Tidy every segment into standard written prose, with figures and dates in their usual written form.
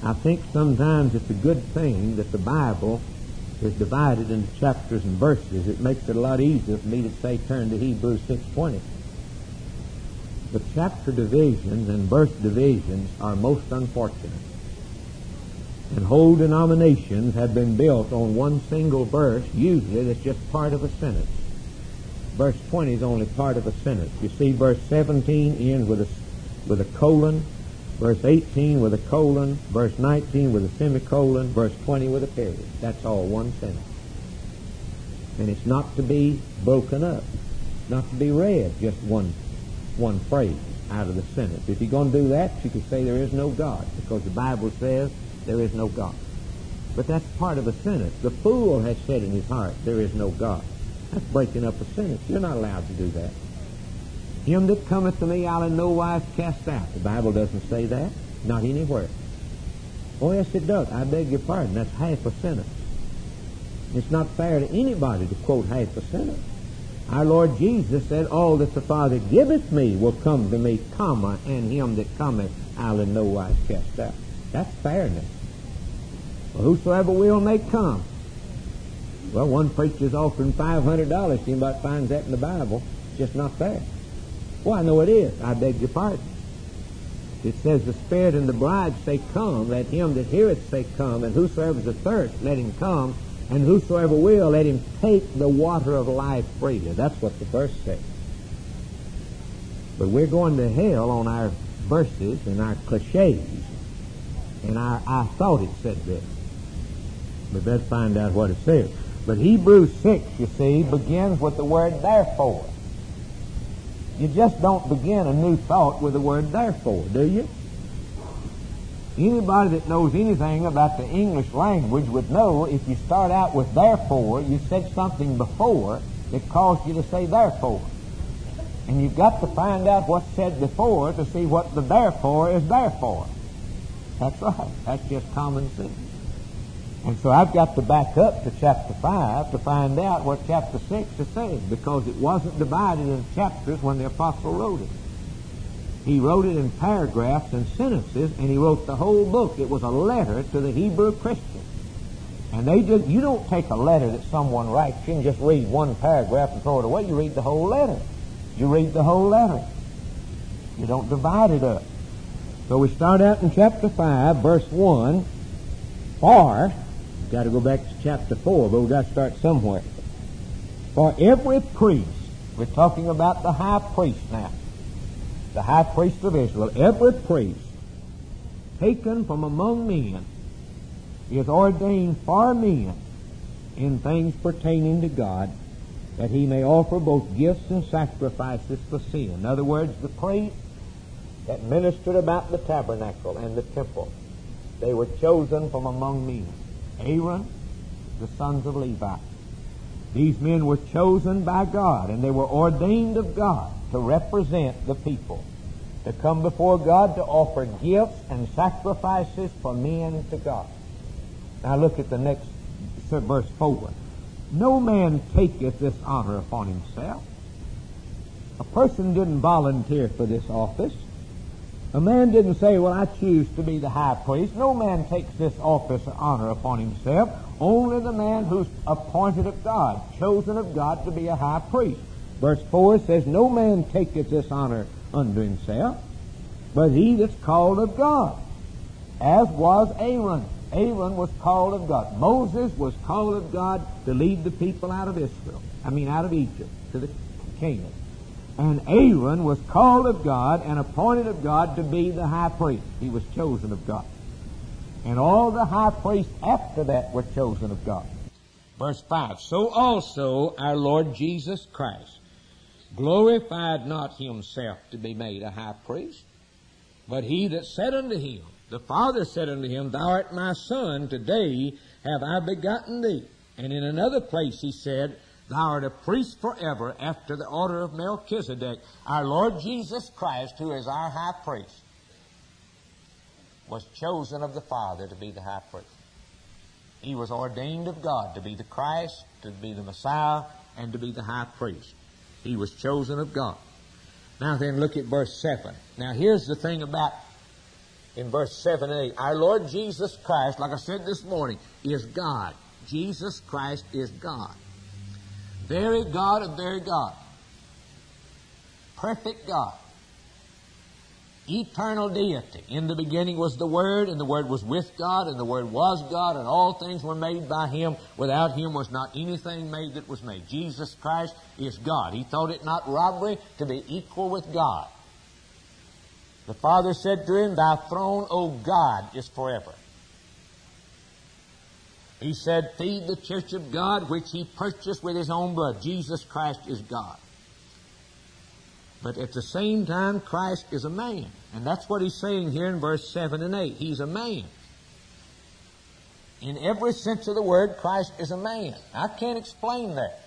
I think sometimes it's a good thing that the Bible is divided into chapters and verses. It makes it a lot easier for me to say turn to Hebrews 6:20. But chapter divisions and verse divisions are most unfortunate. And whole denominations have been built on one single verse, usually that's just part of a sentence. Verse 20 is only part of a sentence. You see, verse 17 ends with a colon, verse 18 with a colon, verse 19 with a semicolon, verse 20 with a period. That's all one sentence. And it's not to be broken up, not to be read, just one phrase out of the sentence. If you're going to do that, you can say there is no God, because the Bible says there is no God. But that's part of a sentence. The fool has said in his heart, there is no God. That's breaking up a sentence. You're not allowed to do that. Him that cometh to me, I'll in no wise cast out. The Bible doesn't say that. Not anywhere. Oh, yes, it does. I beg your pardon. That's half a sentence. It's not fair to anybody to quote half a sentence. Our Lord Jesus said, all that the Father giveth me will come to me, comma, and him that cometh, I'll in no wise cast out. That's fairness. Well, whosoever will may come. Well, one preacher's offering $500. Anybody finds that in the Bible? It's just not fair. Well, I know it is. I beg your pardon. It says, the Spirit and the bride say, come. Let him that heareth say, come. And whosoever is athirst, let him come. And whosoever will, let him take the water of life freely. That's what the verse says. But we're going to hell on our verses and our cliches. And I thought it said this. But let's find out what it says. But Hebrews 6, you see, begins with the word therefore. You just don't begin a new thought with the word therefore, do you? Anybody that knows anything about the English language would know if you start out with therefore, you said something before that caused you to say therefore. And you've got to find out what's said before to see what the therefore is there for. That's right. That's just common sense. And so I've got to back up to chapter 5 to find out what chapter 6 is saying, because it wasn't divided into chapters when the apostle wrote it. He wrote it in paragraphs and sentences, and he wrote the whole book. It was a letter to the Hebrew Christians. And you don't take a letter that someone writes you and just read one paragraph and throw it away. You read the whole letter. You read the whole letter. You don't divide it up. So we start out in chapter 5, verse 1. For, we've got to go back to chapter 4, but we've got to start somewhere. For every priest, we're talking about the high priest now, the high priest of Israel, every priest taken from among men is ordained for men in things pertaining to God, that he may offer both gifts and sacrifices for sin. In other words, the priest that ministered about the tabernacle and the temple, they were chosen from among men. Aaron, the sons of Levi. These men were chosen by God, and they were ordained of God to represent the people, to come before God to offer gifts and sacrifices for men to God. Now look at the next verse 4. No man taketh this honor upon himself. A person didn't volunteer for this office. A man didn't say, well, I choose to be the high priest. No man takes this office of honor upon himself. Only the man who's appointed of God, chosen of God to be a high priest. Verse 4 says, no man taketh this honor unto himself, but he that's called of God, as was Aaron. Aaron was called of God. Moses was called of God to lead the people out of Egypt, to the Canaan. And Aaron was called of God and appointed of God to be the high priest. He was chosen of God. And all the high priests after that were chosen of God. Verse 5, so also our Lord Jesus Christ glorified not himself to be made a high priest, but he that said unto him, the Father said unto him, thou art my Son, today have I begotten thee. And in another place he said, thou art a priest forever after the order of Melchizedek. Our Lord Jesus Christ, who is our high priest, was chosen of the Father to be the high priest. He was ordained of God to be the Christ, to be the Messiah, and to be the high priest. He was chosen of God. Now then, look at verse 7. Now here's the thing about in verse 7 and 8. Our Lord Jesus Christ, like I said this morning, is God. Jesus Christ is God. Very God of very God. Perfect God. Eternal deity. In the beginning was the Word, and the Word was with God, and the Word was God, and all things were made by Him. Without Him was not anything made that was made. Jesus Christ is God. He thought it not robbery to be equal with God. The Father said to Him, Thy throne, O God, is forever. He said, Feed the church of God, which He purchased with His own blood. Jesus Christ is God. But at the same time, Christ is a man. And that's what He's saying here in verse 7 and 8. He's a man. In every sense of the word, Christ is a man. I can't explain that.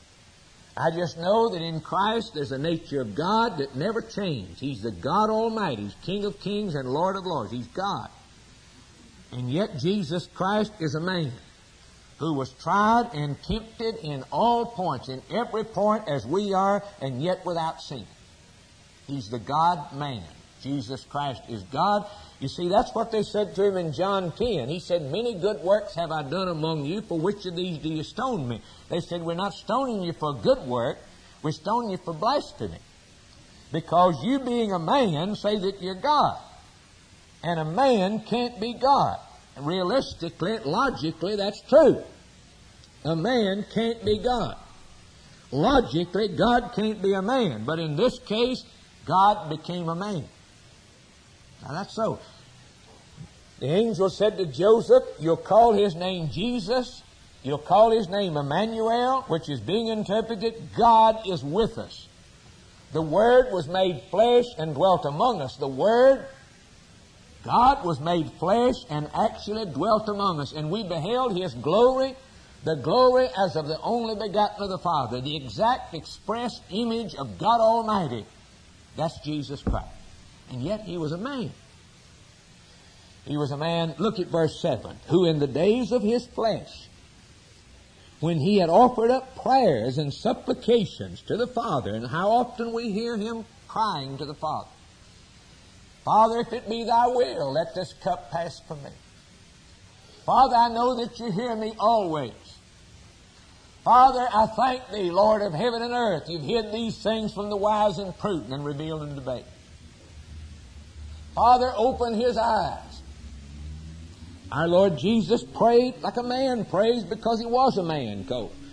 I just know that in Christ there's a nature of God that never changed. He's the God Almighty. He's King of kings and Lord of lords. He's God. And yet Jesus Christ is a man who was tried and tempted in all points, in every point as we are, and yet without sin. He's the God-man. Jesus Christ is God. You see, that's what they said to Him in John 10. He said, Many good works have I done among you. For which of these do you stone me? They said, We're not stoning you for good work. We're stoning you for blasphemy. Because you being a man say that you're God. And a man can't be God. Realistically, logically, that's true. A man can't be God. Logically, God can't be a man. But in this case, God became a man. Now that's so. The angel said to Joseph, You'll call his name Jesus. You'll call his name Emmanuel, which is being interpreted, God is with us. The Word was made flesh and dwelt among us. The Word, God, was made flesh and actually dwelt among us. And we beheld His glory, the glory as of the only begotten of the Father, the exact express image of God Almighty. That's Jesus Christ. And yet He was a man. He was a man, look at verse 7, who in the days of His flesh, when He had offered up prayers and supplications to the Father, and how often we hear Him crying to the Father, Father, if it be Thy will, let this cup pass from me. Father, I know that You hear me always. Father, I thank Thee, Lord of heaven and earth. You've hid these things from the wise and prudent and revealed them to babes. Father, open his eyes. Our Lord Jesus prayed like a man prays because He was a man,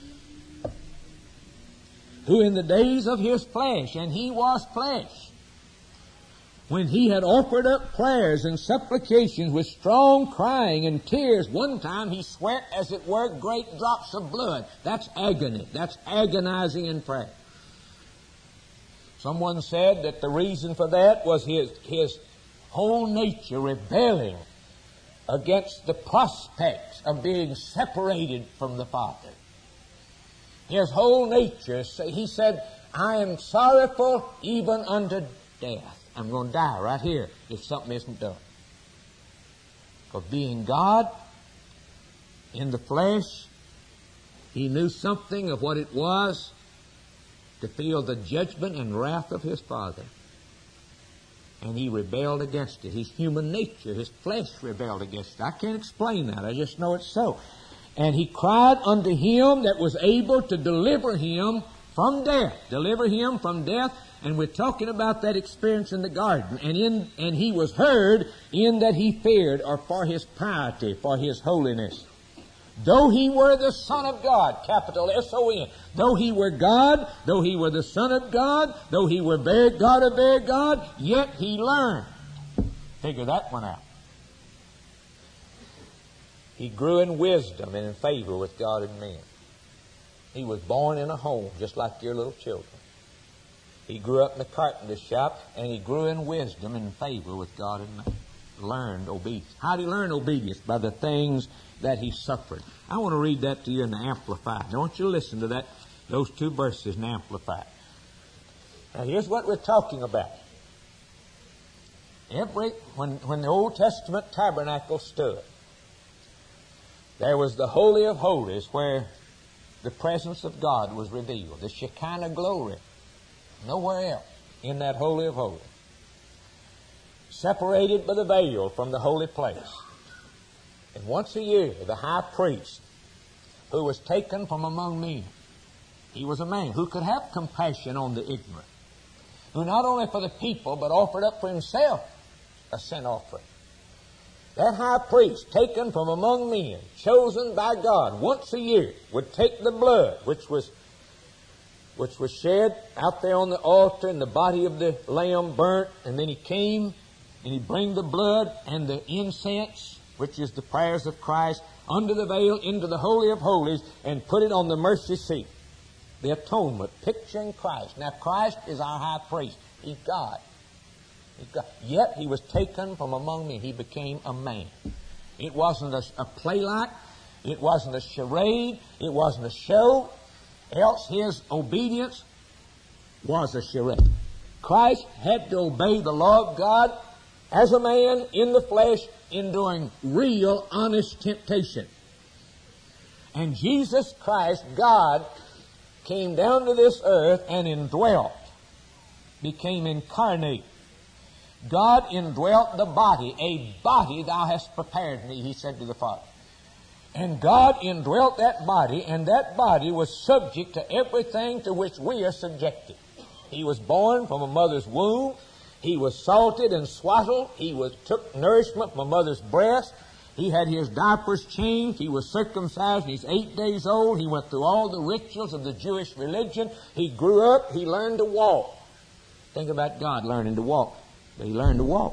who in the days of His flesh, and He was flesh, when He had offered up prayers and supplications with strong crying and tears, one time He sweat, as it were, great drops of blood. That's agony. That's agonizing in prayer. Someone said that the reason for that was his whole nature rebelling against the prospects of being separated from the Father. His whole nature, he said, I am sorrowful even unto death. I'm going to die right here if something isn't done. For being God in the flesh, He knew something of what it was to feel the judgment and wrath of His Father. And He rebelled against it. His human nature, His flesh rebelled against it. I can't explain that. I just know it's so. And He cried unto Him that was able to deliver Him from death. Deliver Him from death. And we're talking about that experience in the garden. And He was heard in that He feared, or for His piety, for His holiness. Though He were the Son of God, capital S-O-N. Though He were God, though He were the Son of God, though He were very God of very God, yet He learned. Figure that one out. He grew in wisdom and in favor with God and men. He was born in a home just like your little children. He grew up in the carpenter's shop, and he grew in wisdom and favor with God and man. Learned obedience. How did he learn obedience? By the things that he suffered. I want to read that to you in the Amplified. I want you to listen to that, those two verses in Amplified. Now here's what we're talking about. When the Old Testament tabernacle stood, there was the Holy of Holies where the presence of God was revealed. The Shekinah glory. Nowhere else in that Holy of Holies. separated by the veil from the holy place. And once a year, the high priest, who was taken from among men, he was a man who could have compassion on the ignorant, who not only for the people, but offered up for himself a sin offering. That high priest, taken from among men, chosen by God once a year, would take the blood which was shed out there on the altar and the body of the lamb burnt, and then he came and he bring the blood and the incense, which is the prayers of Christ, under the veil into the Holy of Holies and put it on the mercy seat. The atonement, picturing Christ. Now Christ is our high priest. He's God. Yet he was taken from among men. He became a man. It wasn't a playlight. It wasn't a charade. It wasn't a show. Else his obedience was a charade. Christ had to obey the law of God as a man in the flesh, enduring real, honest temptation. And Jesus Christ, God, came down to this earth and indwelt, became incarnate. God indwelt the body. A body thou hast prepared me, he said to the Father. And God indwelt that body, and that body was subject to everything to which we are subjected. He was born from a mother's womb. He was salted and swaddled. He took nourishment from a mother's breast. He had his diapers changed. He was circumcised. He's 8 days old. He went through all the rituals of the Jewish religion. He grew up. He learned to walk. Think about God learning to walk. But he learned to walk.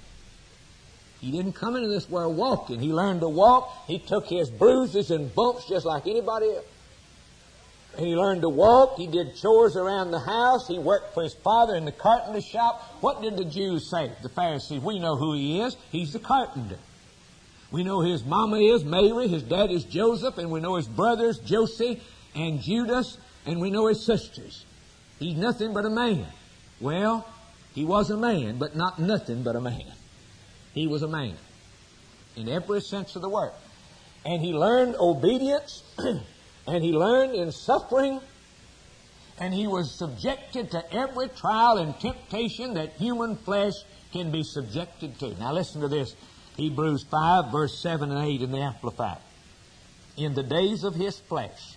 He didn't come into this world walking. He learned to walk. He took his bruises and bumps just like anybody else. And he learned to walk. He did chores around the house. He worked for his father in the carpenter shop. What did the Jews say? The Pharisees. We know who he is. He's the carpenter. We know his mama is Mary. His dad is Joseph. And we know his brothers, Joseph and Judas. And we know his sisters. He's nothing but a man. Well, he was a man, but not nothing but a man. He was a man in every sense of the word. And he learned obedience, and he learned in suffering, and he was subjected to every trial and temptation that human flesh can be subjected to. Now listen to this. Hebrews 5, verse 7 and 8 in the Amplified. In the days of his flesh,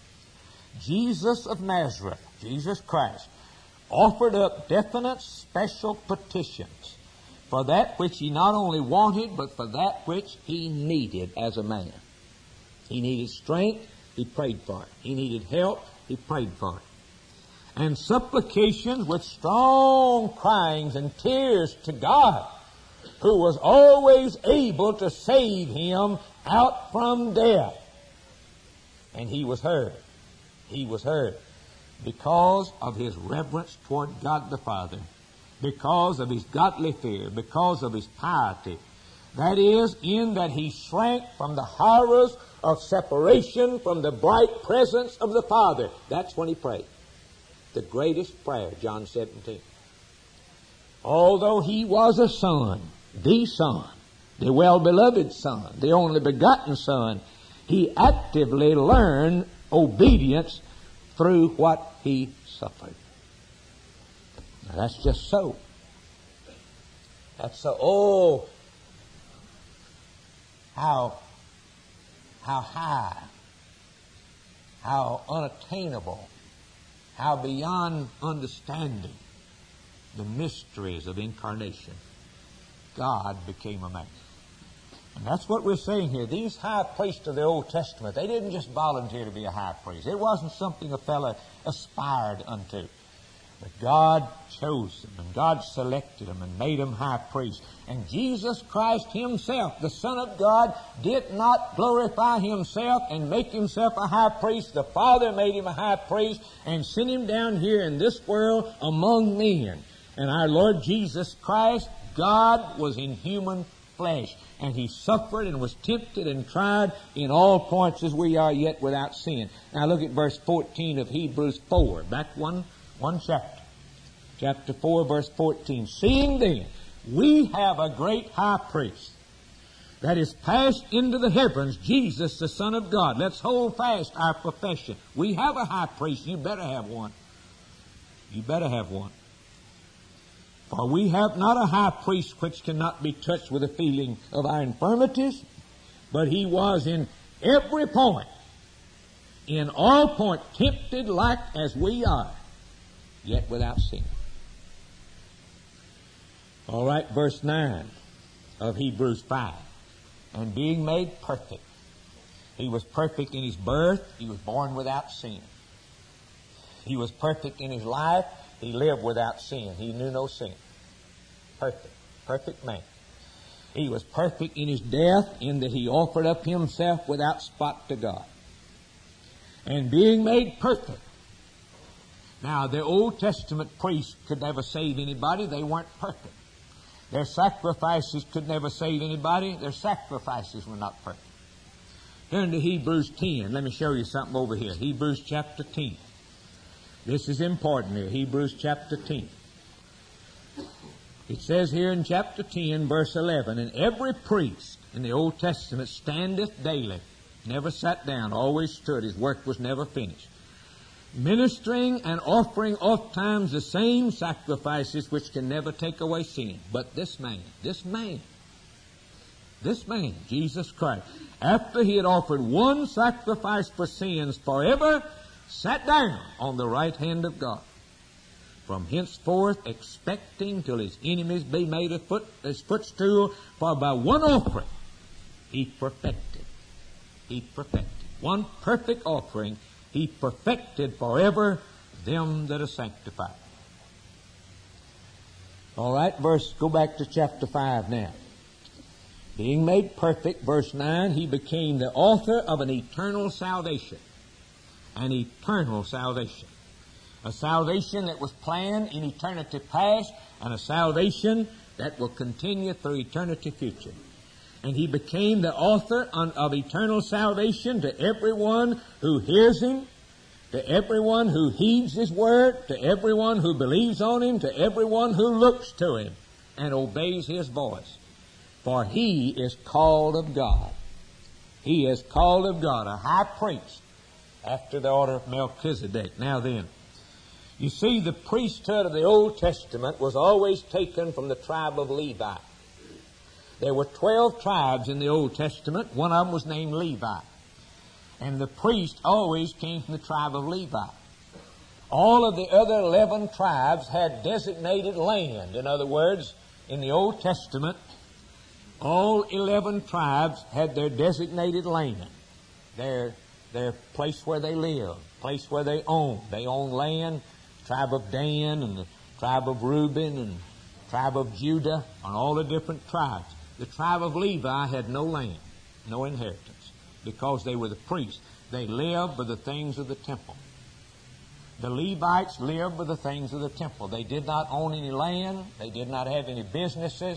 Jesus of Nazareth, Jesus Christ, offered up definite special petitions for that which he not only wanted, but for that which he needed as a man. He needed strength, he prayed for it. He needed help, he prayed for it. And supplications with strong cryings and tears to God, who was always able to save him out from death. And he was heard. He was heard because of his reverence toward God the Father, because of his godly fear, because of his piety. That is, in that he shrank from the horrors of separation from the bright presence of the Father. That's when he prayed. The greatest prayer, John 17. Although he was a son, the well-beloved Son, the only begotten Son, he actively learned obedience through what he suffered. Now that's just so. That's so. Oh, how high, how unattainable, how beyond understanding the mysteries of incarnation. God became a man. And that's what we're saying here. These high priests of the Old Testament, they didn't just volunteer to be a high priest. It wasn't something a fellow aspired unto. But God chose them, and God selected them and made them high priests. And Jesus Christ himself, the Son of God, did not glorify himself and make himself a high priest. The Father made him a high priest and sent him down here in this world among men. And our Lord Jesus Christ, God was in human flesh, and he suffered and was tempted and tried in all points as we are, yet without sin. Now look at verse 14 of Hebrews 4, back one chapter. Chapter 4, verse 14. Seeing then we have a great high priest that is passed into the heavens, Jesus, the Son of God. Let's hold fast our profession. We have a high priest. You better have one. You better have one. For we have not a high priest which cannot be touched with the feeling of our infirmities, but he was in every point, in all points, tempted like as we are, yet without sin. All right, verse 9 of Hebrews 5. And being made perfect. He was perfect in his birth. He was born without sin. He was perfect in his life. He lived without sin. He knew no sin. Perfect. Perfect man. He was perfect in his death, in that he offered up himself without spot to God. And being made perfect. Now, the Old Testament priests could never save anybody. They weren't perfect. Their sacrifices could never save anybody. Their sacrifices were not perfect. Turn to Hebrews 10. Let me show you something over here. Hebrews chapter 10. This is important here. Hebrews chapter 10. It says here in chapter 10, verse 11, And every priest in the Old Testament standeth daily. Never sat down, always stood. His work was never finished. Ministering and offering oft times the same sacrifices which can never take away sin. But this man, Jesus Christ, after he had offered one sacrifice for sins forever, sat down on the right hand of God. From henceforth expecting till his enemies be made his footstool, for by one offering he perfected. One perfect offering he perfected forever them that are sanctified. All right, go back to chapter 5 now. Being made perfect, verse 9, he became the author of an eternal salvation. An eternal salvation. A salvation that was planned in eternity past, and a salvation that will continue through eternity future. And he became the author of eternal salvation to everyone who hears him, to everyone who heeds his word, to everyone who believes on him, to everyone who looks to him and obeys his voice. For he is called of God. He is called of God, a high priest after the order of Melchizedek. Now then, you see, the priesthood of the Old Testament was always taken from the tribe of Levi. There were 12 tribes in the Old Testament. One of them was named Levi. And the priest always came from the tribe of Levi. All of the other 11 tribes had designated land. In other words, in the Old Testament, all 11 tribes had their designated land. Their place where they live, place where they own. They own land. Tribe of Dan and the tribe of Reuben and tribe of Judah and all the different tribes. The tribe of Levi had no land, no inheritance, because they were the priests. They lived by the things of the temple. The Levites lived by the things of the temple. They did not own any land. They did not have any businesses.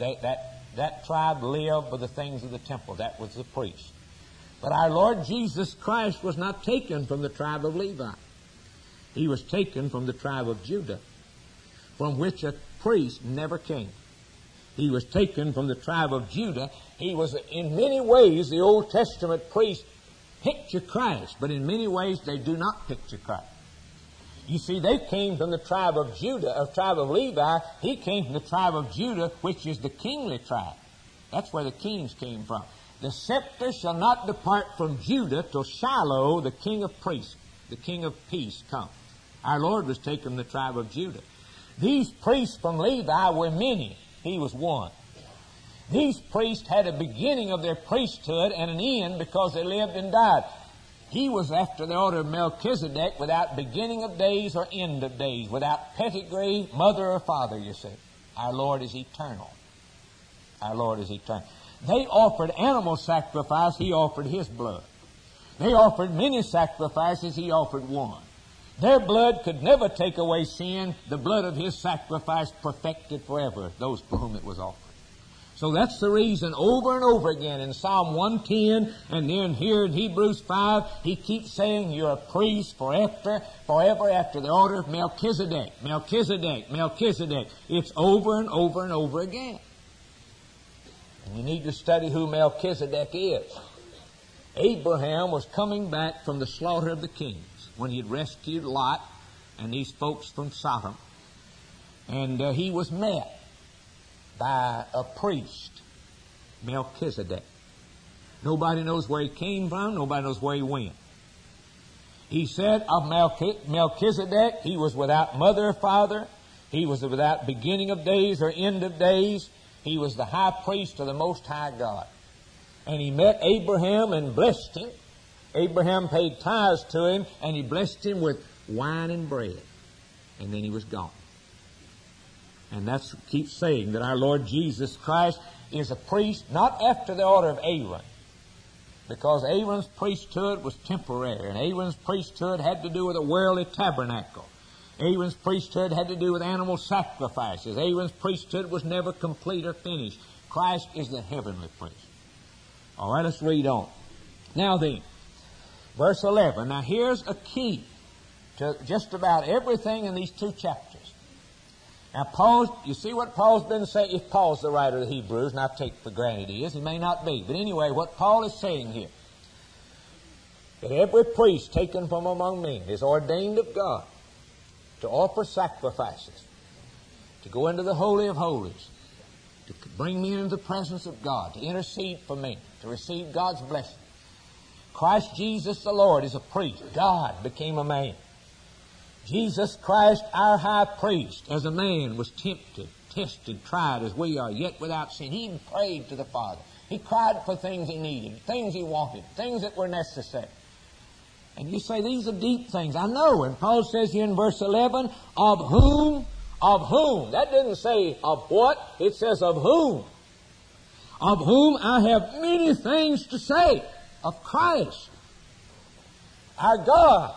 That tribe lived by the things of the temple. That was the priest. But our Lord Jesus Christ was not taken from the tribe of Levi. He was taken from the tribe of Judah, from which a priest never came. He was taken from the tribe of Judah. He was, in many ways, the Old Testament priests picture Christ, but in many ways they do not picture Christ. You see, they came from the tribe of Judah, tribe of Levi. He came from the tribe of Judah, which is the kingly tribe. That's where the kings came from. The scepter shall not depart from Judah till Shiloh, the king of priests, the king of peace, come. Our Lord was taken from the tribe of Judah. These priests from Levi were many. He was one. These priests had a beginning of their priesthood and an end because they lived and died. He was after the order of Melchizedek, without beginning of days or end of days, without pedigree, mother or father, you see. Our Lord is eternal. Our Lord is eternal. They offered animal sacrifice. He offered His blood. They offered many sacrifices. He offered one. Their blood could never take away sin. The blood of His sacrifice perfected forever those for whom it was offered. So that's the reason over and over again in Psalm 110 and then here in Hebrews 5, he keeps saying you're a priest forever after the order of Melchizedek. Melchizedek, Melchizedek. It's over and over and over again. And you need to study who Melchizedek is. Abraham was coming back from the slaughter of the kings when he had rescued Lot and these folks from Sodom. And he was met by a priest, Melchizedek. Nobody knows where he came from. Nobody knows where he went. He said of Melchizedek, he was without mother or father. He was without beginning of days or end of days. He was the high priest of the Most High God. And he met Abraham and blessed him. Abraham paid tithes to him, and he blessed him with wine and bread. And then he was gone. And that's keeps saying that our Lord Jesus Christ is a priest, not after the order of Aaron, because Aaron's priesthood was temporary, and Aaron's priesthood had to do with a worldly tabernacle. Aaron's priesthood had to do with animal sacrifices. Aaron's priesthood was never complete or finished. Christ is the heavenly priest. All right, let's read on. Now then, verse 11. Now here's a key to just about everything in these two chapters. Now Paul, you see what Paul's been saying? If Paul's the writer of the Hebrews, and I take for granted he is, he may not be. But anyway, what Paul is saying here, that every priest taken from among men is ordained of God to offer sacrifices, to go into the Holy of Holies, to bring men into the presence of God, to intercede for men, to receive God's blessing. Christ Jesus the Lord is a priest. God became a man. Jesus Christ, our high priest, as a man, was tempted, tested, tried as we are, yet without sin. He even prayed to the Father. He cried for things he needed, things he wanted, things that were necessary. And you say, these are deep things. I know. And Paul says here in verse 11, of whom? Of whom? That didn't say of what. It says of whom. Of whom I have many things to say. Of Christ, our God,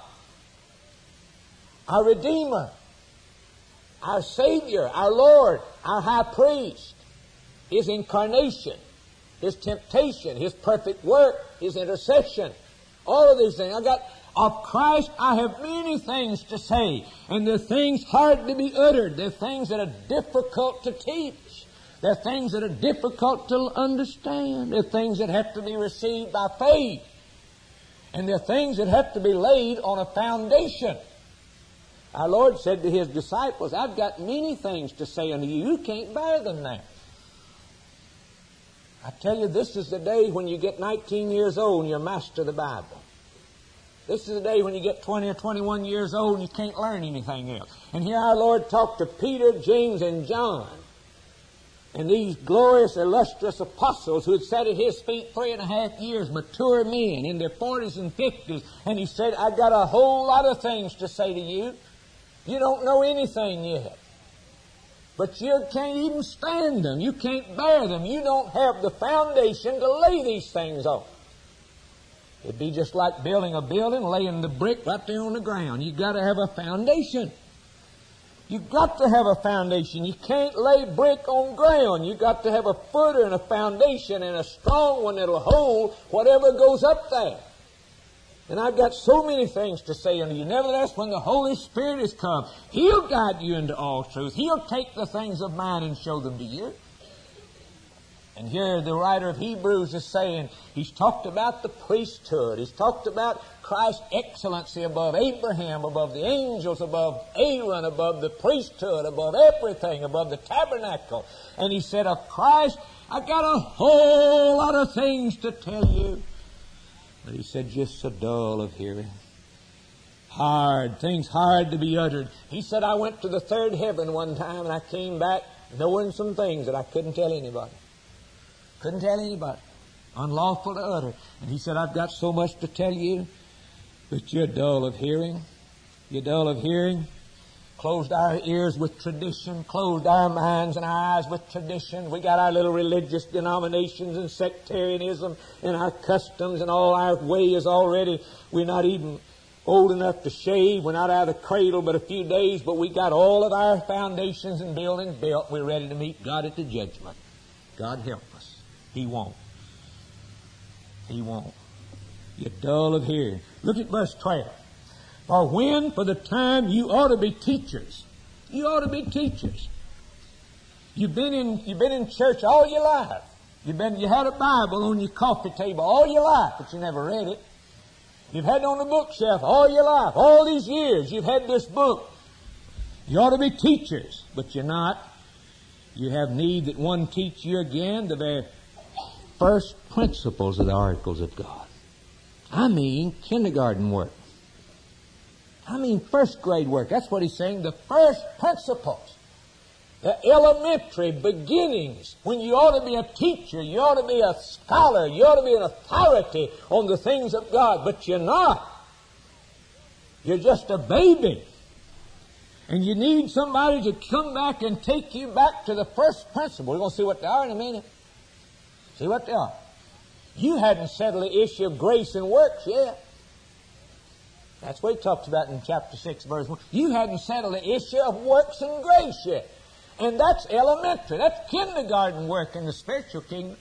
our Redeemer, our Savior, our Lord, our High Priest, His incarnation, His temptation, His perfect work, His intercession, all of these things. Of Christ I have many things to say, and they're things hard to be uttered. They're things that are difficult to teach. They're things that are difficult to understand. They're things that have to be received by faith. And they're things that have to be laid on a foundation. Our Lord said to His disciples, I've got many things to say unto you. You can't bear them now. I tell you, this is the day when you get 19 years old and you master the Bible. This is the day when you get 20 or 21 years old and you can't learn anything else. And here our Lord talked to Peter, James, and John. And these glorious, illustrious apostles who had sat at His feet 3.5 years, mature men in their 40s and 50s. And He said, I've got a whole lot of things to say to you. You don't know anything yet. But you can't even stand them. You can't bear them. You don't have the foundation to lay these things on. It'd be just like building a building, laying the brick right there on the ground. You've got to have a foundation. You've got to have a foundation. You can't lay brick on ground. You've got to have a footer and a foundation and a strong one that'll hold whatever goes up there. And I've got so many things to say unto you. Nevertheless, when the Holy Spirit is come, He'll guide you into all truth. He'll take the things of mine and show them to you. And here the writer of Hebrews is saying, he's talked about the priesthood. He's talked about Christ's excellency above Abraham, above the angels, above Aaron, above the priesthood, above everything, above the tabernacle. And he said, of Christ, I've got a whole lot of things to tell you. But he said, just so dull of hearing. Hard, things hard to be uttered. He said, I went to the third heaven one time and I came back knowing some things that I couldn't tell anybody. Couldn't tell anybody. Unlawful to utter. And he said, I've got so much to tell you, but you're dull of hearing. You're dull of hearing. Closed our ears with tradition. Closed our minds and our eyes with tradition. We got our little religious denominations and sectarianism and our customs and all our ways already. We're not even old enough to shave. We're not out of the cradle but a few days, but we got all of our foundations and buildings built. We're ready to meet God at the judgment. God help us. He won't. He won't. You're dull of hearing. Look at verse 12. For when, for the time, you ought to be teachers. You ought to be teachers. You've been in church all your life. You had a Bible on your coffee table all your life, but you never read it. You've had it on the bookshelf all your life. All these years you've had this book. You ought to be teachers, but you're not. You have need that one teach you again the very first principles of the oracles of God. I mean kindergarten work. I mean first grade work. That's what he's saying. The first principles. The elementary beginnings. When you ought to be a teacher, you ought to be a scholar, you ought to be an authority on the things of God, but you're not. You're just a baby. And you need somebody to come back and take you back to the first principle. We're going to see what they are in a minute. See what they are. You hadn't settled the issue of grace and works yet. That's what he talks about in chapter 6, verse 1. You hadn't settled the issue of works and grace yet. And that's elementary. That's kindergarten work in the spiritual kingdom.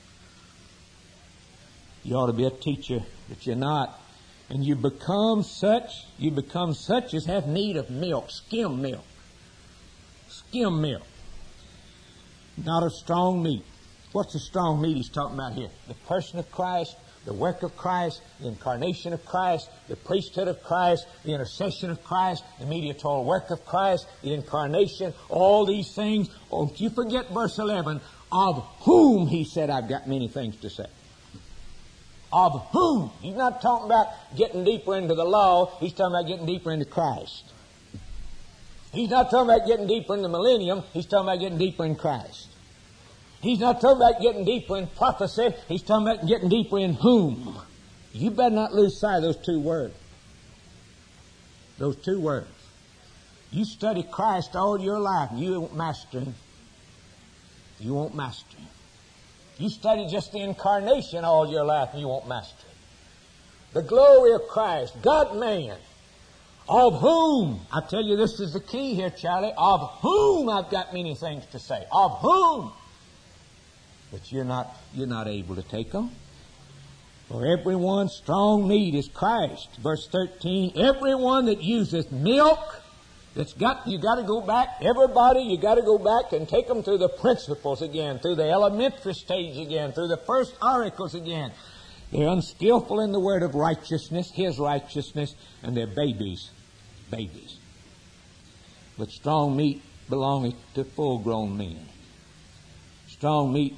You ought to be a teacher, but you're not. And you become such as have need of milk, skim milk. Skim milk. Not of strong meat. What's the strong meat he's talking about here? The person of Christ, the work of Christ, the incarnation of Christ, the priesthood of Christ, the intercession of Christ, the mediatorial work of Christ, the incarnation, all these things. Don't you forget verse 11, of whom he said, I've got many things to say. Of whom? He's not talking about getting deeper into the law. He's talking about getting deeper into Christ. He's not talking about getting deeper in the millennium. He's talking about getting deeper in Christ. He's not talking about getting deeper in prophecy. He's talking about getting deeper in whom. You better not lose sight of those two words. Those two words. You study Christ all your life and you won't master Him. You won't master Him. You study just the incarnation all your life and you won't master it. The glory of Christ, God-man, of whom, I tell you this is the key here, Charlie, of whom I've got many things to say. Of whom? But you're not able to take them. For everyone strong meat is Christ. Verse 13, everyone that useth milk, you got to go back, everybody, you got to go back and take them through the principles again, through the elementary stage again, through the first oracles again. They're unskillful in the word of righteousness, His righteousness, and they're babies. Babies. But strong meat belongeth to full-grown men. Strong meat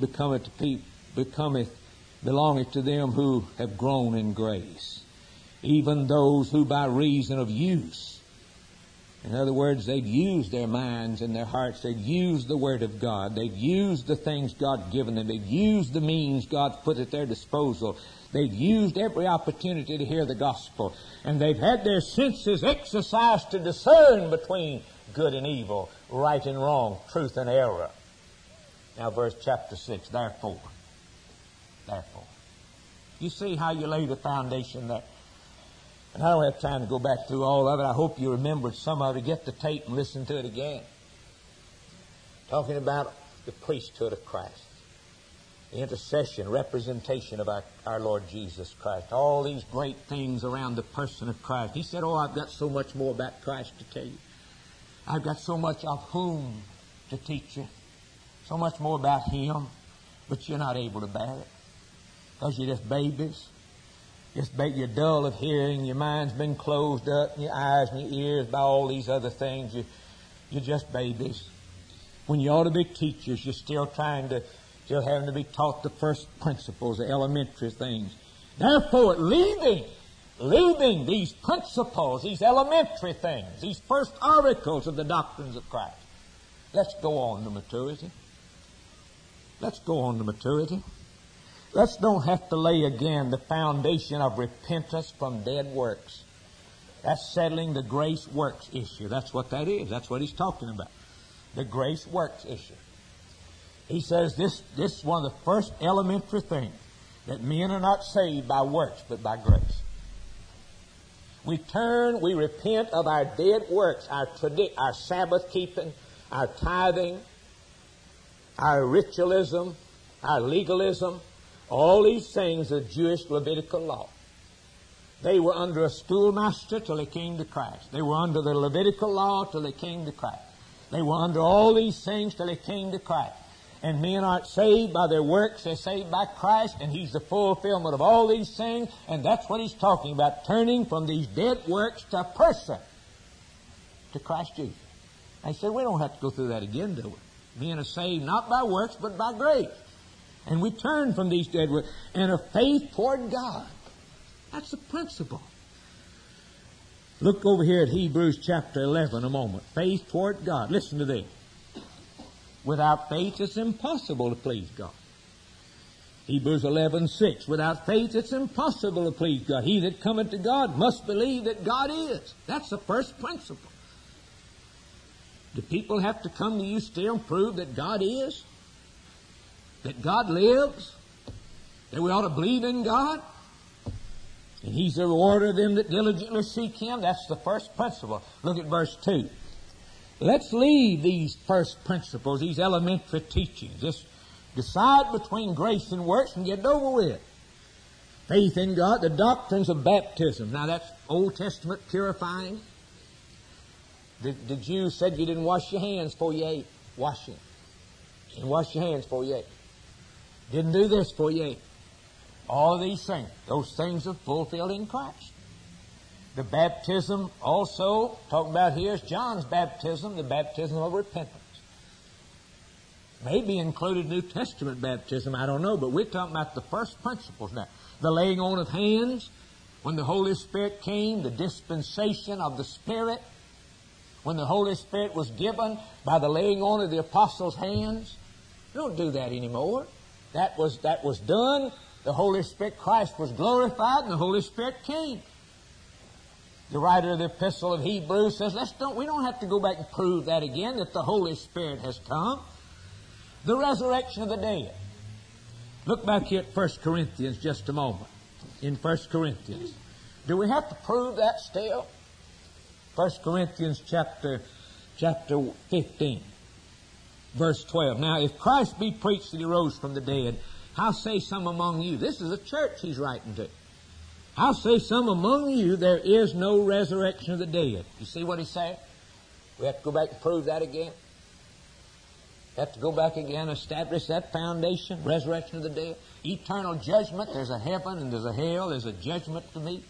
belongeth to them who have grown in grace, even those who by reason of use. In other words, they've used their minds and their hearts. They've used the Word of God. They've used the things God given them. They've used the means God put at their disposal. They've used every opportunity to hear the gospel. And they've had their senses exercised to discern between good and evil, right and wrong, truth and error. Now verse chapter 6, therefore. You see how you lay the foundation there. And I don't have time to go back through all of it. I hope you remembered some of it. Get the tape and listen to it again. Talking about the priesthood of Christ. The intercession, representation of our Lord Jesus Christ. All these great things around the person of Christ. He said, I've got so much more about Christ to tell you. I've got so much of whom to teach you. So much more about Him. But you're not able to bear it. Because you're just babies. You're dull of hearing, your mind's been closed up, and your eyes and your ears by all these other things. You're just babies. When you ought to be teachers, you're still having to be taught the first principles, the elementary things. Therefore, leaving these principles, these elementary things, these first oracles of the doctrines of Christ, let's go on to maturity. Let's go on to maturity. Let's don't have to lay again the foundation of repentance from dead works. That's settling the grace works issue. That's what that is. That's what he's talking about. The grace works issue. He says this is one of the first elementary things, that men are not saved by works but by grace. We repent of our dead works, our Sabbath keeping, our tithing, our ritualism, our legalism. All these things are Jewish Levitical law. They were under a schoolmaster till they came to Christ. They were under the Levitical law till they came to Christ. They were under all these things till they came to Christ. And men aren't saved by their works, they're saved by Christ, and He's the fulfillment of all these things, and that's what He's talking about, turning from these dead works to a person, to Christ Jesus. I said, we don't have to go through that again, do we? Being saved not by works, but by grace. And we turn from these dead works and a faith toward God. That's the principle. Look over here at Hebrews chapter 11 a moment. Faith toward God. Listen to this. Without faith, it's impossible to please God. Hebrews 11:6. Without faith, it's impossible to please God. He that cometh to God must believe that God is. That's the first principle. Do people have to come to you still and prove that God is? That God lives? That we ought to believe in God? And He's the rewarder of them that diligently seek Him. That's the first principle. Look at verse 2. Let's leave these first principles, these elementary teachings. Just decide between grace and works and get it over with. Faith in God, the doctrines of baptism. Now that's Old Testament purifying. The Jews said you didn't wash your hands before you ate. Wash them. You didn't wash your hands before you ate. Didn't do this before you ate. All of these things, those things are fulfilled in Christ. The baptism also, talking about here is John's baptism, the baptism of repentance. Maybe included New Testament baptism, I don't know, but we're talking about the first principles now. The laying on of hands, when the Holy Spirit came, the dispensation of the Spirit, when the Holy Spirit was given by the laying on of the apostles' hands. We don't do that anymore. That was done. The Holy Spirit, Christ was glorified, and the Holy Spirit came. The writer of the Epistle of Hebrews says, we don't have to go back and prove that again, that the Holy Spirit has come. The resurrection of the dead. Look back here at 1 Corinthians just a moment. In 1 Corinthians. Do we have to prove that still? 1 Corinthians chapter 15, verse 12. Now, if Christ be preached that He rose from the dead, how say some among you? This is a church he's writing to. How say some among you there is no resurrection of the dead? You see what he's saying? We have to go back and prove that again. Have to go back again, establish that foundation, resurrection of the dead, eternal judgment. There's a heaven and there's a hell. There's a judgment to meet.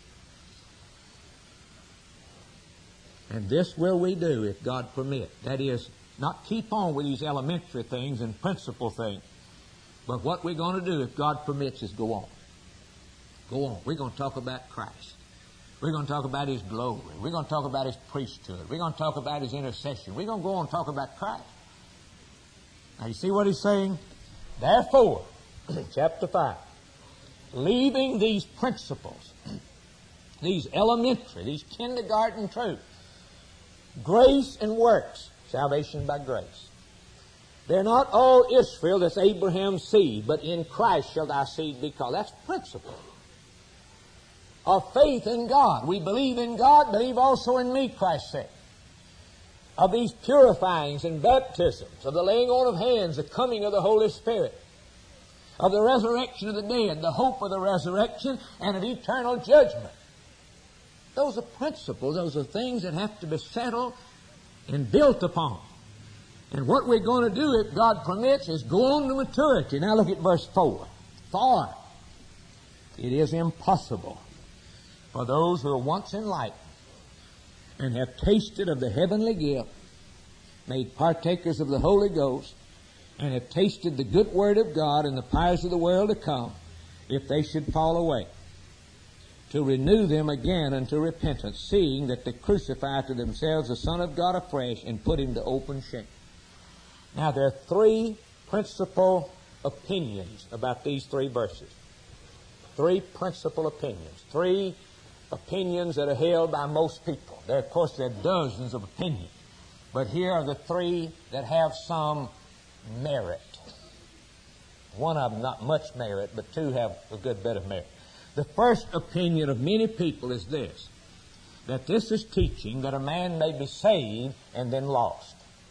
And this will we do if God permit. That is, not keep on with these elementary things and principal things. But what we're going to do, if God permits, is go on. Go on. We're going to talk about Christ. We're going to talk about His glory. We're going to talk about His priesthood. We're going to talk about His intercession. We're going to go on and talk about Christ. Now you see what he's saying? Therefore, chapter 5, leaving these principles, these elementary, these kindergarten truths, grace and works, salvation by grace. They're not all Israel, that's Abraham's seed, but in Christ shall thy seed be called. That's principle of faith in God. We believe in God, believe also in me, Christ said. Of these purifyings and baptisms, of the laying on of hands, the coming of the Holy Spirit, of the resurrection of the dead, the hope of the resurrection, and of eternal judgment. Those are principles, those are things that have to be settled and built upon. And what we're going to do, if God permits, is go on to maturity. Now look at verse 4. For it is impossible for those who are once enlightened and have tasted of the heavenly gift, made partakers of the Holy Ghost, and have tasted the good word of God and the powers of the world to come, if they should fall away, to renew them again unto repentance, seeing that they crucify to themselves the Son of God afresh and put Him to open shame. Now there are three principal opinions about these three verses. Three principal opinions. Three opinions that are held by most people. There, of course, there are dozens of opinions. But here are the three that have some merit. One of them not much merit, but two have a good bit of merit. The first opinion of many people is this, that this is teaching that a man may be saved and then lost.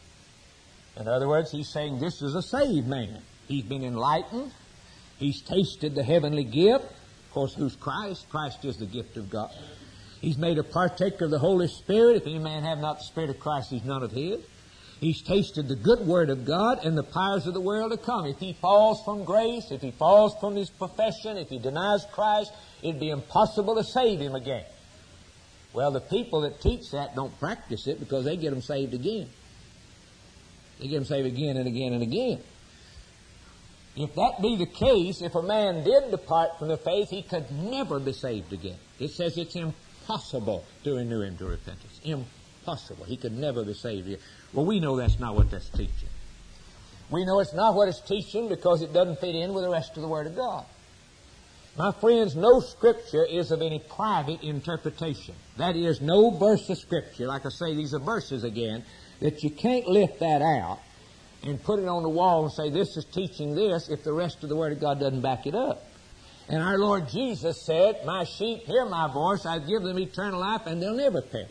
In other words, he's saying this is a saved man. He's been enlightened. He's tasted the heavenly gift. Of course, who's Christ? Christ is the gift of God. He's made a partaker of the Holy Spirit. If any man have not the Spirit of Christ, he's none of His. He's tasted the good word of God and the powers of the world to come. If he falls from grace, if he falls from his profession, if he denies Christ, it'd be impossible to save him again. Well, the people that teach that don't practice it because they get them saved again. They get them saved again and again and again. If that be the case, if a man did depart from the faith, he could never be saved again. It says it's impossible to renew him to repentance. Impossible. He could never be saved again. Well, we know that's not what that's teaching. We know it's not what it's teaching because it doesn't fit in with the rest of the Word of God. My friends, no Scripture is of any private interpretation. That is, no verse of Scripture, like I say, these are verses again, that you can't lift that out and put it on the wall and say, this is teaching this, if the rest of the Word of God doesn't back it up. And our Lord Jesus said, my sheep hear my voice, I give them eternal life, and they'll never perish.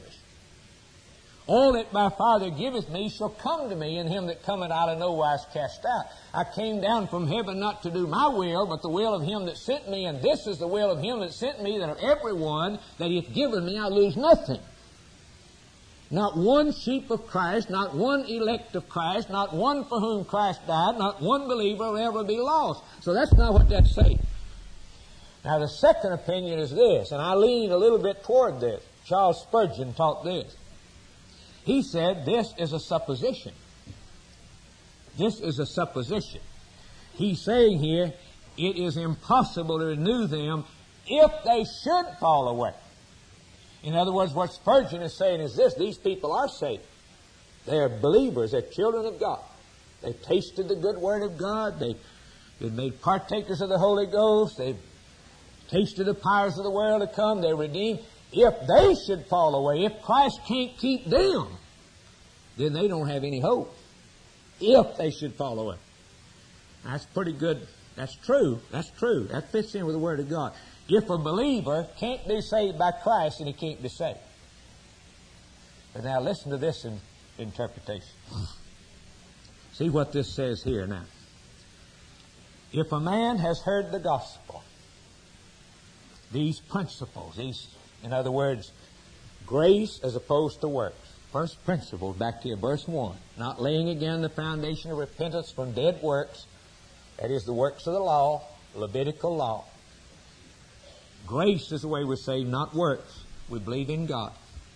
All that my Father giveth me shall come to me, and him that cometh I'll in no wise cast out. I came down from heaven not to do my will, but the will of him that sent me, and this is the will of him that sent me, that of every one that he hath given me I lose nothing. Not one sheep of Christ, not one elect of Christ, not one for whom Christ died, not one believer will ever be lost. So that's not what that's saying. Now the second opinion is this, and I lean a little bit toward this. Charles Spurgeon taught this. He said this is a supposition. This is a supposition. He's saying here, it is impossible to renew them if they should fall away. In other words, what Spurgeon is saying is this: these people are saved. They are believers. They're children of God. They've tasted the good Word of God. They've been made partakers of the Holy Ghost. They've tasted the powers of the world to come. They're redeemed. If they should fall away, if Christ can't keep them, then they don't have any hope. If they should fall away. That's pretty good. That's true. That's true. That fits in with the Word of God. If a believer can't be saved by Christ, then he can't be saved. But now listen to this interpretation. See what this says here now. If a man has heard the gospel, these principles, in other words, grace as opposed to works. First principle, back to you, verse 1. Not laying again the foundation of repentance from dead works. That is the works of the law, Levitical law. Grace is the way we're saved, not works. We believe in God.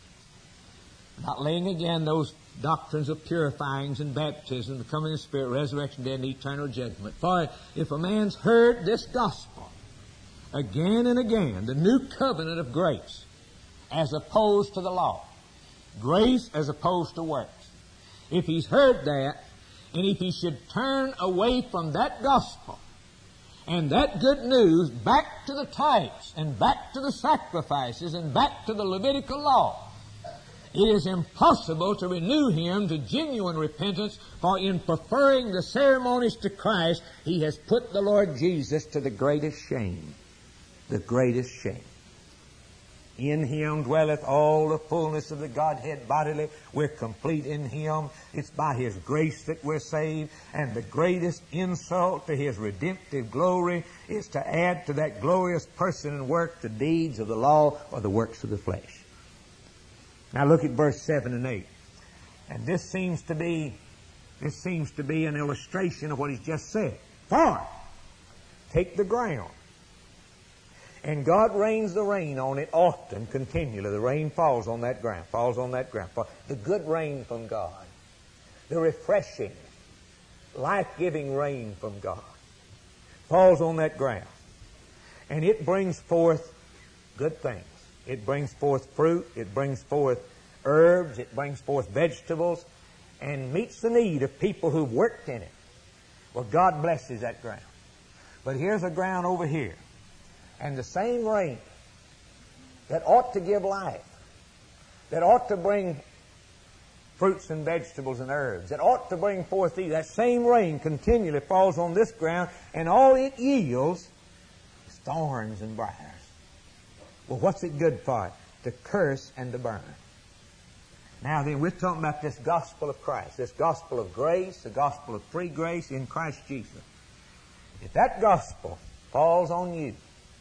Not laying again those doctrines of purifyings and baptism, the coming of the Spirit, resurrection, death, and eternal judgment. For if a man's heard this gospel again and again, the new covenant of grace, as opposed to the law, grace as opposed to works. If he's heard that, and if he should turn away from that gospel and that good news back to the types and back to the sacrifices and back to the Levitical law, it is impossible to renew him to genuine repentance, for in preferring the ceremonies to Christ, he has put the Lord Jesus to the greatest shame. The greatest shame. In him dwelleth all the fullness of the Godhead bodily. We're complete in him. It's by his grace that we're saved. And the greatest insult to his redemptive glory is to add to that glorious person and work the deeds of the law or the works of the flesh. Now look at verse 7 and 8. And this seems to be an illustration of what he's just said. For, take the ground. And God rains the rain on it often, continually. The rain falls on that ground, falls on that ground. The good rain from God. The refreshing, life-giving rain from God falls on that ground. And it brings forth good things. It brings forth fruit. It brings forth herbs. It brings forth vegetables. And meets the need of people who've worked in it. Well, God blesses that ground. But here's a ground over here. And the same rain that ought to give life, that ought to bring fruits and vegetables and herbs, that ought to bring forth these, that same rain continually falls on this ground, and all it yields is thorns and briars. Well, what's it good for? To curse and to burn. Now then, we're talking about this gospel of Christ, this gospel of grace, the gospel of free grace in Christ Jesus. If that gospel falls on you,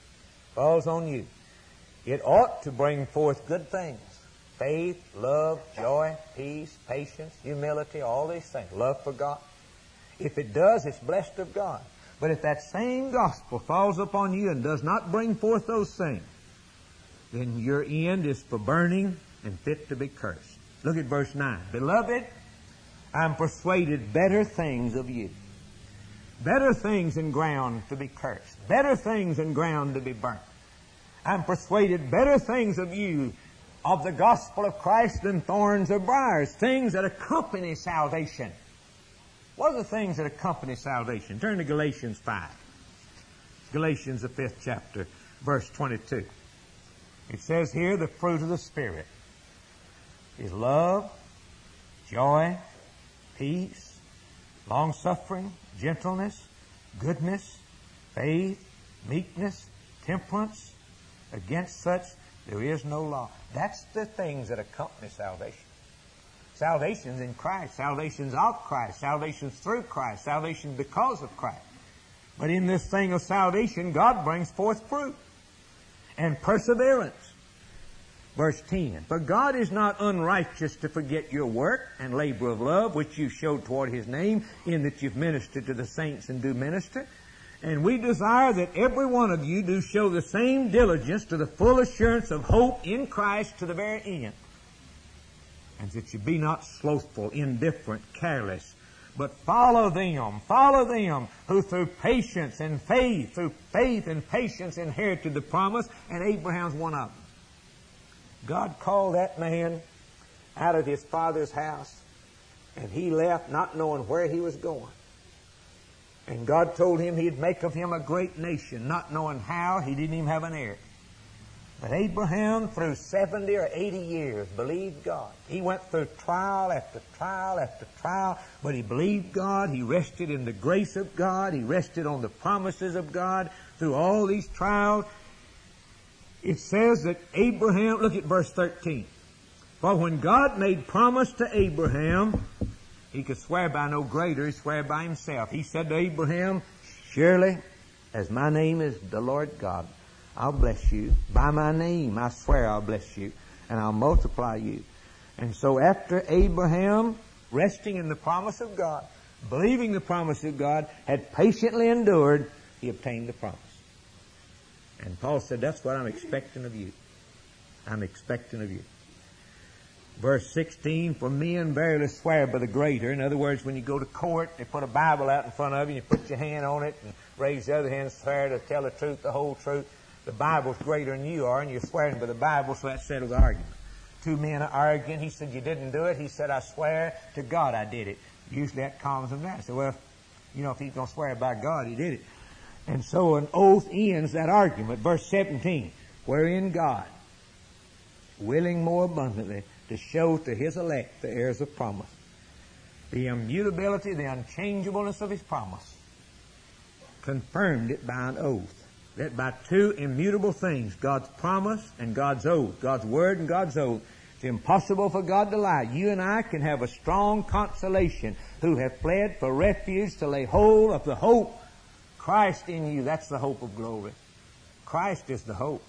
it ought to bring forth good things. Faith, love, joy, peace, patience, humility, all these things. Love for God. If it does, it's blessed of God. But if that same gospel falls upon you and does not bring forth those things, then your end is for burning and fit to be cursed. Look at verse 9. Beloved, I'm persuaded better things of you. Better things than ground to be cursed. Better things than ground to be burnt. I'm persuaded better things of you, of the gospel of Christ, than thorns or briars. Things that accompany salvation. What are the things that accompany salvation? Turn to Galatians 5. Galatians, the 5th chapter, verse 22. It says here, the fruit of the Spirit is love, joy, peace, long-suffering, gentleness, goodness, faith, meekness, temperance. Against such there is no law. That's the things that accompany salvation. Salvation's in Christ. Salvation's of Christ. Salvation's through Christ. Salvation because of Christ. But in this thing of salvation, God brings forth fruit and perseverance. Verse 10. For God is not unrighteous to forget your work and labor of love, which you showed toward His name, in that you've ministered to the saints and do minister. And we desire that every one of you do show the same diligence to the full assurance of hope in Christ to the very end. And that you be not slothful, indifferent, careless, but follow them who through patience and faith, inherited the promise, and Abraham's one of them. God called that man out of his father's house, and he left not knowing where he was going. And God told him He'd make of him a great nation, not knowing how. He didn't even have an heir. But Abraham, through 70 or 80 years, believed God. He went through trial after trial after trial, but he believed God. He rested in the grace of God. He rested on the promises of God through all these trials. It says that Abraham, look at verse 13. For when God made promise to Abraham, He could swear by no greater. He swore by Himself. He said to Abraham, surely as my name is the Lord God, I'll bless you. By my name, I swear I'll bless you, and I'll multiply you. And so after Abraham, resting in the promise of God, believing the promise of God, had patiently endured, he obtained the promise. And Paul said, that's what I'm expecting of you. I'm expecting of you. Verse 16, for men verily swear by the greater. In other words, when you go to court, they put a Bible out in front of you, you put your hand on it and raise the other hand and swear to tell the truth, the whole truth. The Bible's greater than you are, and you're swearing by the Bible, so that settles the argument. Two men are arguing. He said, you didn't do it. He said, I swear to God I did it. Usually that calms them down. So, well, if he's going to swear by God, he did it. And so an oath ends that argument. Verse 17, wherein God, willing more abundantly to show to His elect, the heirs of promise, the immutability, the unchangeableness of His promise, confirmed it by an oath. That by two immutable things, God's promise and God's oath, God's word and God's oath, it's impossible for God to lie. You and I can have a strong consolation who have fled for refuge to lay hold of the hope, Christ in you. That's the hope of glory. Christ is the hope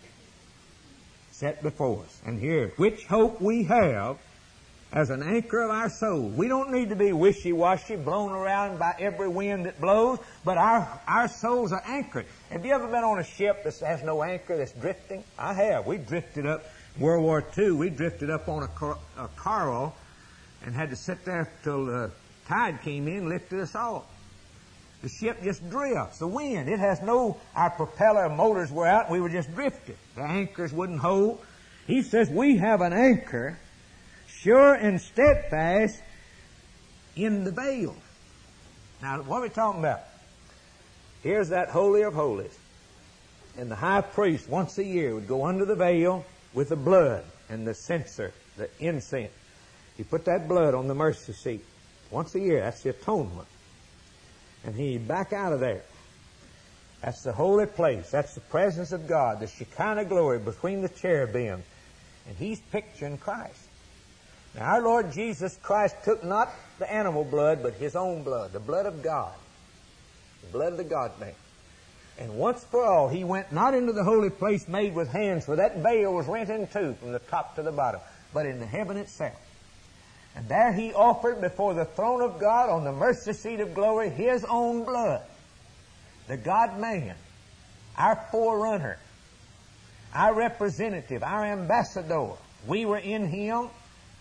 set before us. And here, which hope we have as an anchor of our soul. We don't need to be wishy-washy, blown around by every wind that blows, but our souls are anchored. Have you ever been on a ship that has no anchor, that's drifting? I have. We drifted up, World War II, we drifted up on a coral and had to sit there till the tide came in, lifted us off. The ship just drifts. The wind, it has our propeller motors were out, we were just drifting. The anchors wouldn't hold. He says we have an anchor, sure and steadfast, in the veil. Now, what are we talking about? Here's that Holy of Holies. And the high priest, once a year, would go under the veil with the blood and the censer, the incense. He put that blood on the mercy seat. Once a year, that's the atonement. And he'd back out of there. That's the holy place. That's the presence of God, the Shekinah glory between the cherubims. And he's picturing Christ. Now, our Lord Jesus Christ took not the animal blood, but His own blood, the blood of God, the blood of the God-man. And once for all, He went not into the holy place made with hands, for that veil was rent in two from the top to the bottom, but in the heaven itself. And there He offered before the throne of God on the mercy seat of glory His own blood, the God-man, our forerunner, our representative, our ambassador. We were in Him,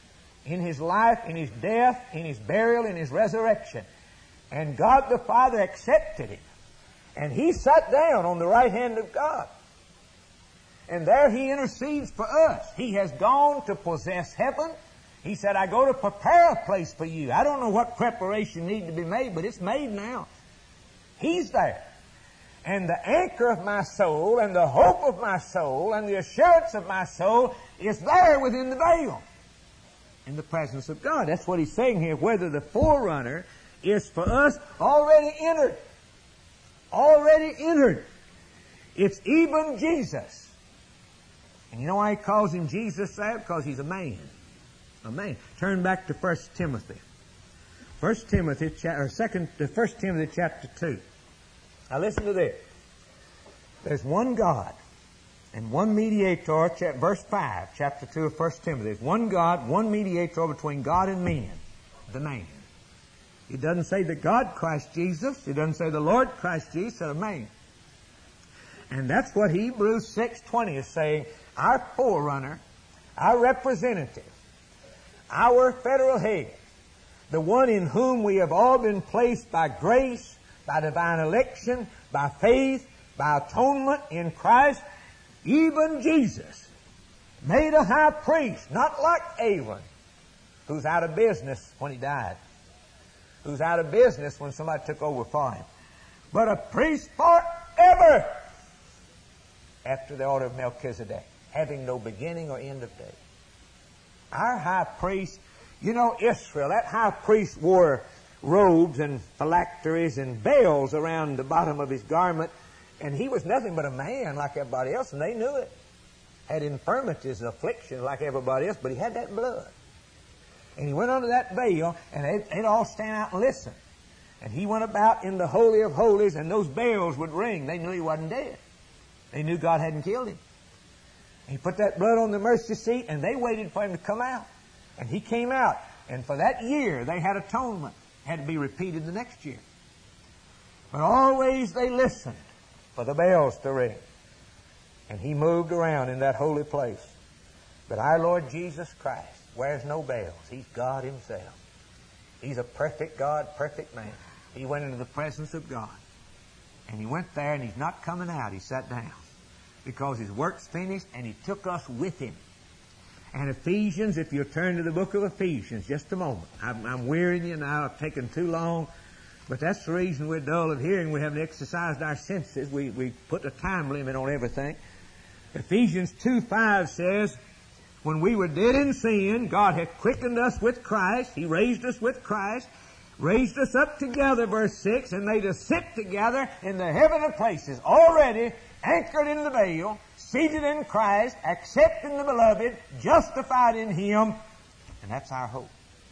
in His life, in His death, in His burial, in His resurrection. And God the Father accepted Him. And He sat down on the right hand of God. And there He intercedes for us. He has gone to possess heaven. He said, I go to prepare a place for you. I don't know what preparation need to be made, but it's made now. He's there. And the anchor of my soul and the hope of my soul and the assurance of my soul is there within the veil, in the presence of God. That's what He's saying here. Whether the forerunner is for us already entered. Already entered. It's even Jesus. And you know why He calls Him Jesus there? Because He's a man. A man. Turn back to 1 Timothy. 1 Timothy chapter 2. Now listen to this. There's one God and one mediator, verse 5, chapter 2 of 1 Timothy. There's one God, one mediator between God and men, the man. It doesn't say the God Christ Jesus. It doesn't say the Lord Christ Jesus, but a man. And that's what Hebrews 6:20 is saying. Our forerunner, our representative, our federal head, the one in whom we have all been placed by grace, by divine election, by faith, by atonement in Christ, even Jesus, made a high priest, not like Aaron, who's out of business when he died, who's out of business when somebody took over for him, but a priest forever, after the order of Melchizedek, having no beginning or end of day. Our high priest, you know, Israel, that high priest wore robes and phylacteries and bells around the bottom of his garment, and he was nothing but a man like everybody else, and they knew it. Had infirmities and afflictions like everybody else, but he had that blood. And he went under that veil, and they'd all stand out and listen. And he went about in the Holy of Holies, and those bells would ring. They knew he wasn't dead. They knew God hadn't killed him. He put that blood on the mercy seat, and they waited for him to come out. And he came out. And for that year, they had atonement. It had to be repeated the next year. But always they listened for the bells to ring. And he moved around in that holy place. But our Lord Jesus Christ wears no bells. He's God Himself. He's a perfect God, perfect man. He went into the presence of God. And He went there, and He's not coming out. He sat down. Because His work's finished, and He took us with Him. And Ephesians, if you'll turn to the book of Ephesians, just a moment. I'm wearying you now. I've taken too long. But that's the reason we're dull of hearing. We haven't exercised our senses. We put a time limit on everything. Ephesians 2:5 says, when we were dead in sin, God had quickened us with Christ. He raised us with Christ. Raised us up together, verse 6, and made us sit together in the heavenly places, already anchored in the veil, seated in Christ, accepting the beloved, justified in Him. And that's our hope.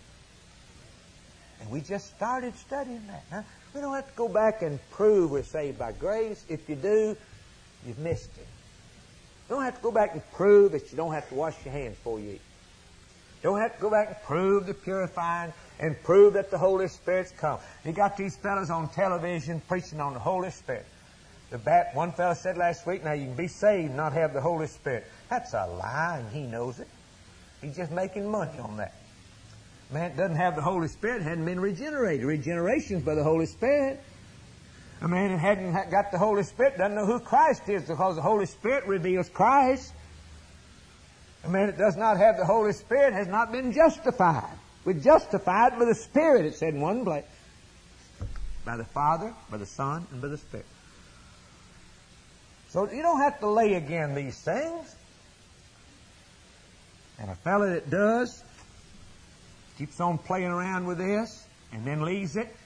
And we just started studying that. Now, we don't have to go back and prove we're saved by grace. If you do, you've missed it. You don't have to go back and prove that you don't have to wash your hands before you eat. You don't have to go back and prove the purifying and prove that the Holy Spirit's come. You got these fellows on television preaching on the Holy Spirit. One fellow said last week, now you can be saved and not have the Holy Spirit. That's a lie, and he knows it. He's just making money on that. Man that doesn't have the Holy Spirit hadn't been regenerated. Regeneration's by the Holy Spirit. A man that hadn't got the Holy Spirit doesn't know who Christ is, because the Holy Spirit reveals Christ. A man that does not have the Holy Spirit has not been justified. We're justified by the Spirit, it said in one place. By the Father, by the Son, and by the Spirit. So you don't have to lay again these things. And a fellow that does, keeps on playing around with this, and then leaves it,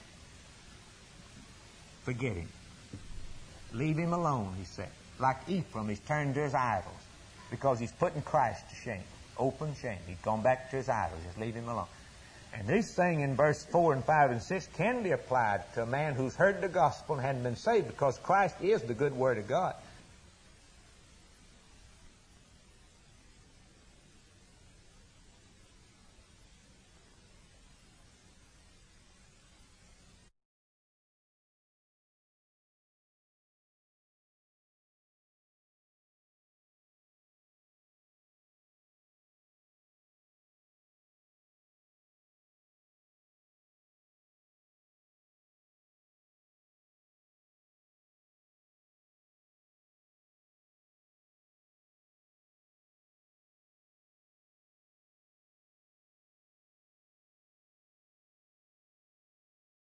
forget him. Leave him alone, he said. Like Ephraim, he's turned to his idols, because he's putting Christ to shame. Open shame. He's gone back to his idols. Just leave him alone. And this thing in verse 4 and 5 and 6 can be applied to a man who's heard the gospel and hadn't been saved, because Christ is the good Word of God.